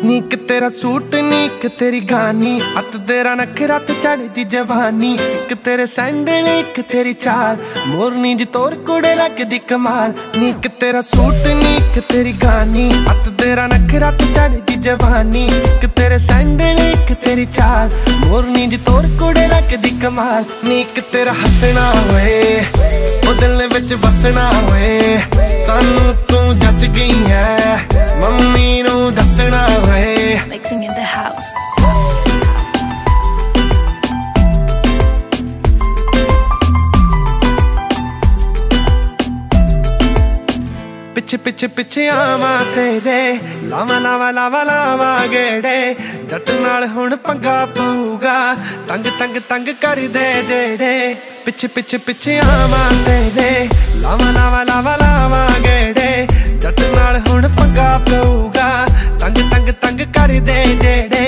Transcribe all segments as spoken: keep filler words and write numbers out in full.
नीक तेरा सूट नीक तेरी गानी अत तेरा नखरा ते चढ़दी जवानी एक तेरे सैंडल एक तेरी चाल मोरनी जी तोर कुड़े लगदी कमाल नीक तेरा सूट नीक तेरी गानी अत तेरा नखरा ते चढ़दी जवानी एक तेरे सैंडल एक तेरी चाल मोरनी जी तोर कुड़े लगदी कमाल नीक तेरा हसना होए ओ दिल विच बसना होए सानू तू जच गई है मम्मी नू दसना होए Mixing in the house. पिछे पिछे पिछे आवा तेरे लावा लावा लावा लावा गेड़े जट नाल हुण पंगा पऊगा तंग तंग तंग कर दे जेड़े पिछे पिछे पिछे आवा तेरे लावा लावा लावा लावा गेड़े जट नाल हुण पंगा पऊगा तंग तंग तंग कर दे जेड़े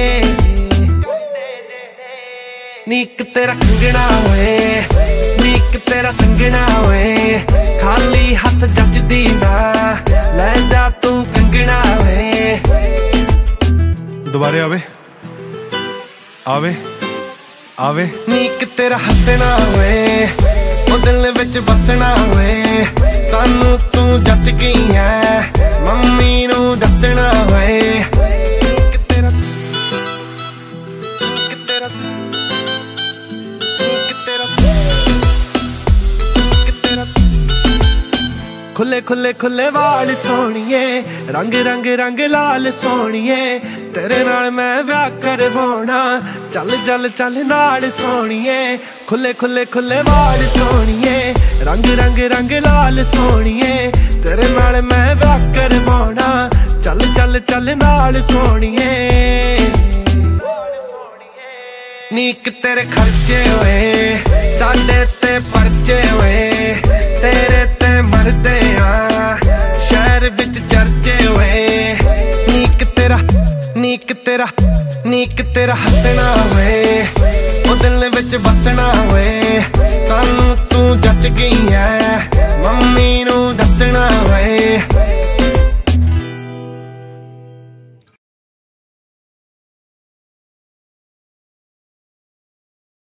नीक तेरा कंगना होए नीक तेरा संगना होए खाली हथ जचदी ना ले जा तू कंगना होए दोबारे आवे आवे आवे नीक तेरा हसना होए ओ दिल विच बसना होए सानू तू जच गई है मम्मी नू दसना होए नीक तेरा नीक तेरा नीक तेरा नीक तेरा खुले खुले खुले वाल सोहणिए रंग रंग रंग लाल सोहणिए तेरे नाल मैं विआह करवाउणा चल चल चल नाल सोहणिए खुले खुले खुले वाल सोहणिए रंग रंग रंग लाल सोहणिए तेरे नाल मैं विआह करवाउणा चल चल चल नाल सोहणिए नीक तेरे खर्चे होए साडे ते परचे होए तेरे ते मरदे आ शहर विच चर्चे होए नीक तेरा नीक तेरा नीक तेरा हसना होए ओ दिल विच बसना होए सानू तू जच गई है मम्मी नू दसना होए